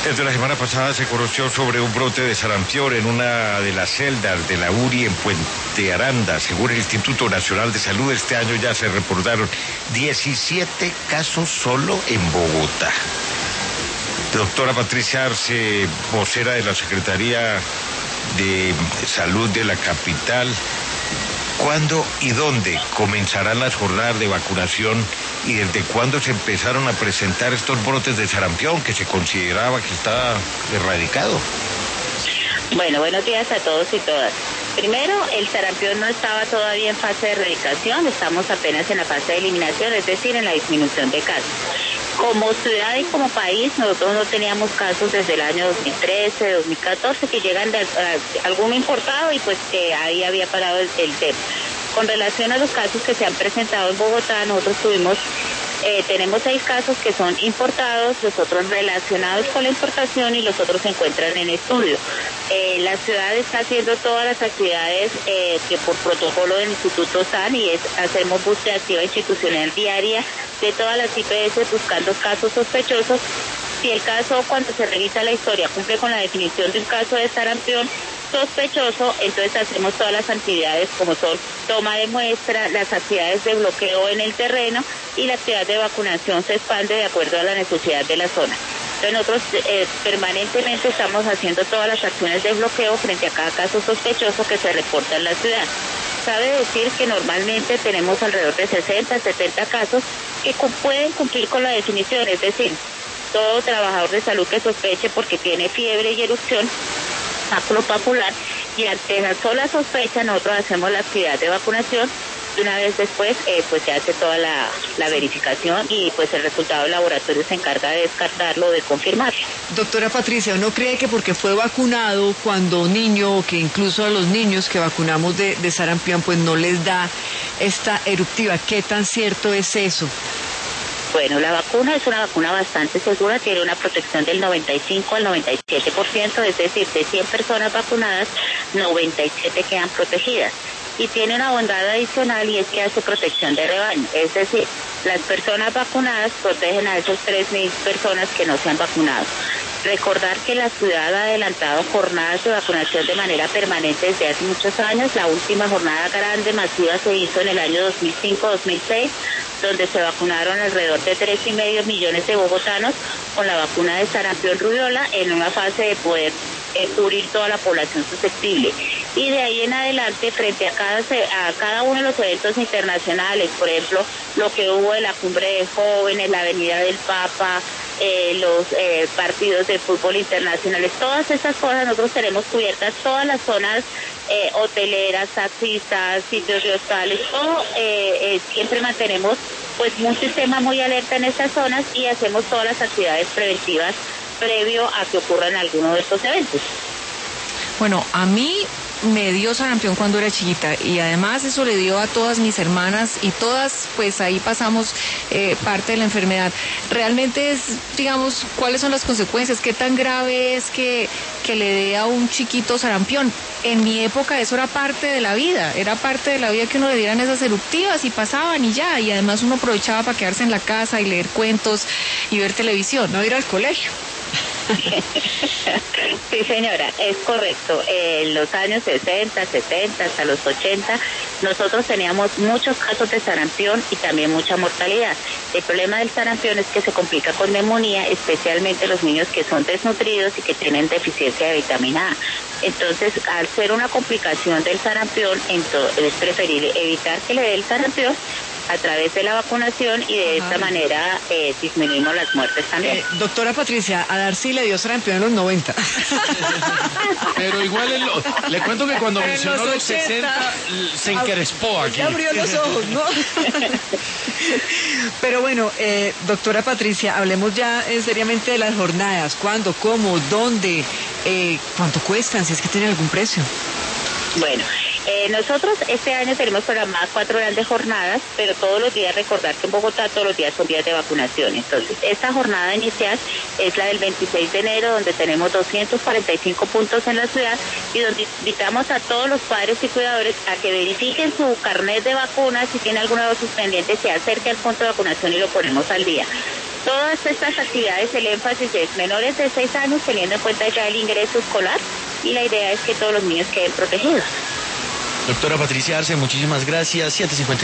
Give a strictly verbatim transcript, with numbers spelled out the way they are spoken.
Desde la semana pasada se conoció sobre un brote de sarampión en una de las celdas de la U R I en Puente Aranda. Según el Instituto Nacional de Salud, este año ya se reportaron diecisiete casos solo en Bogotá. Doctora Patricia Arce, vocera de la Secretaría de Salud de la capital, ¿cuándo y dónde comenzarán las jornadas de vacunación y desde cuándo se empezaron a presentar estos brotes de sarampión que se consideraba que estaba erradicado? Bueno, buenos días a todos y todas. Primero, el sarampión no estaba todavía en fase de erradicación, estamos apenas en la fase de eliminación, es decir, en la disminución de casos. Como ciudad y como país, nosotros no teníamos casos desde el año dos mil trece, dos mil catorce, que llegan de a, alguno importado y pues que ahí había parado el, el tema. Con relación a los casos que se han presentado en Bogotá, nosotros tuvimos, eh, tenemos seis casos que son importados, los otros relacionados con la importación y los otros se encuentran en estudio. Eh, la ciudad está haciendo todas las actividades eh, que por protocolo del Instituto están y es hacemos búsqueda activa institucional diaria de todas las I P S buscando casos sospechosos. Si el caso, cuando se revisa la historia, cumple con la definición de un caso de sarampión sospechoso, entonces hacemos todas las actividades como son toma de muestra, las actividades de bloqueo en el terreno y la actividad de vacunación se expande de acuerdo a la necesidad de la zona. Entonces nosotros eh, permanentemente estamos haciendo todas las acciones de bloqueo frente a cada caso sospechoso que se reporta en la ciudad. Cabe decir que normalmente tenemos alrededor de sesenta, setenta casos que pueden cumplir con la definición, es decir, todo trabajador de salud que sospeche porque tiene fiebre y erupción maculopapular, y ante la sola sospecha nosotros hacemos la actividad de vacunación y una vez después eh, pues se hace toda la, la verificación y pues el resultado del laboratorio se encarga de descartarlo, de confirmarlo. Doctora Patricia, ¿uno cree que porque fue vacunado cuando niño, o que incluso a los niños que vacunamos de, de sarampión pues no les da esta eruptiva? ¿Qué tan cierto es eso? Bueno, la vacuna es una vacuna bastante segura, tiene una protección del noventa y cinco al noventa y siete por ciento, es decir, de cien personas vacunadas, noventa y siete quedan protegidas. Y tiene una bondad adicional y es que hace protección de rebaño, es decir, las personas vacunadas protegen a esos tres mil personas que no se han vacunado. Recordar que la ciudad ha adelantado jornadas de vacunación de manera permanente desde hace muchos años. La última jornada grande masiva se hizo en el año dos mil cinco dos mil seis, donde se vacunaron alrededor de tres y medio millones de bogotanos con la vacuna de sarampión rubiola en una fase de poder eh, cubrir toda la población susceptible. Y de ahí en adelante, frente a cada, a cada uno de los eventos internacionales, por ejemplo, lo que hubo de la cumbre de jóvenes, la Avenida del Papa, eh, los eh, partidos de fútbol internacionales, todas esas cosas nosotros tenemos cubiertas, todas las zonas eh, hoteleras, taxistas, sitios de hostales, todo, eh, eh, siempre mantenemos pues un sistema muy alerta en estas zonas y hacemos todas las actividades preventivas previo a que ocurran alguno de estos eventos. Bueno, a mí me dio sarampión cuando era chiquita y además eso le dio a todas mis hermanas y todas pues ahí pasamos eh, parte de la enfermedad. Realmente es, digamos, ¿cuáles son las consecuencias? ¿Qué tan grave es que, que le dé a un chiquito sarampión? En mi época eso era parte de la vida, era parte de la vida que uno le dieran esas eruptivas y pasaban y ya, y además uno aprovechaba para quedarse en la casa y leer cuentos y ver televisión, no ir al colegio. Sí, señora, es correcto. En los años sesenta, setenta, hasta los ochenta, nosotros teníamos muchos casos de sarampión y también mucha mortalidad. El problema del sarampión es que se complica con neumonía, especialmente los niños que son desnutridos y que tienen deficiencia de vitamina A. Entonces, al ser una complicación del sarampión, entonces es preferible evitar que le dé el sarampión a través de la vacunación y de Ajá. esta manera eh, disminuimos las muertes también. Eh, doctora Patricia, a Darcy le dio sarampión en los noventa. Pero igual en lo, le cuento que cuando en mencionó los, los sesenta se encrespó aquí. Abrió los ojos, ¿no? Pero bueno, eh, doctora Patricia, hablemos ya eh, seriamente de las jornadas. ¿Cuándo, cómo, dónde, eh, cuánto cuestan, si es que tienen algún precio? Bueno, eh, nosotros este año tenemos programadas cuatro grandes jornadas, pero todos los días, recordar que en Bogotá todos los días son días de vacunación. Entonces, esta jornada inicial es la del veintiséis de enero, donde tenemos doscientos cuarenta y cinco puntos en la ciudad y donde invitamos a todos los padres y cuidadores a que verifiquen su carnet de vacunas, si tiene alguna dosis pendiente, se acerque al punto de vacunación y lo ponemos al día. Todas estas actividades, el énfasis es menores de seis años, teniendo en cuenta ya el ingreso escolar, y la idea es que todos los niños queden protegidos. Doctora Patricia Arce, muchísimas gracias. siete cincuenta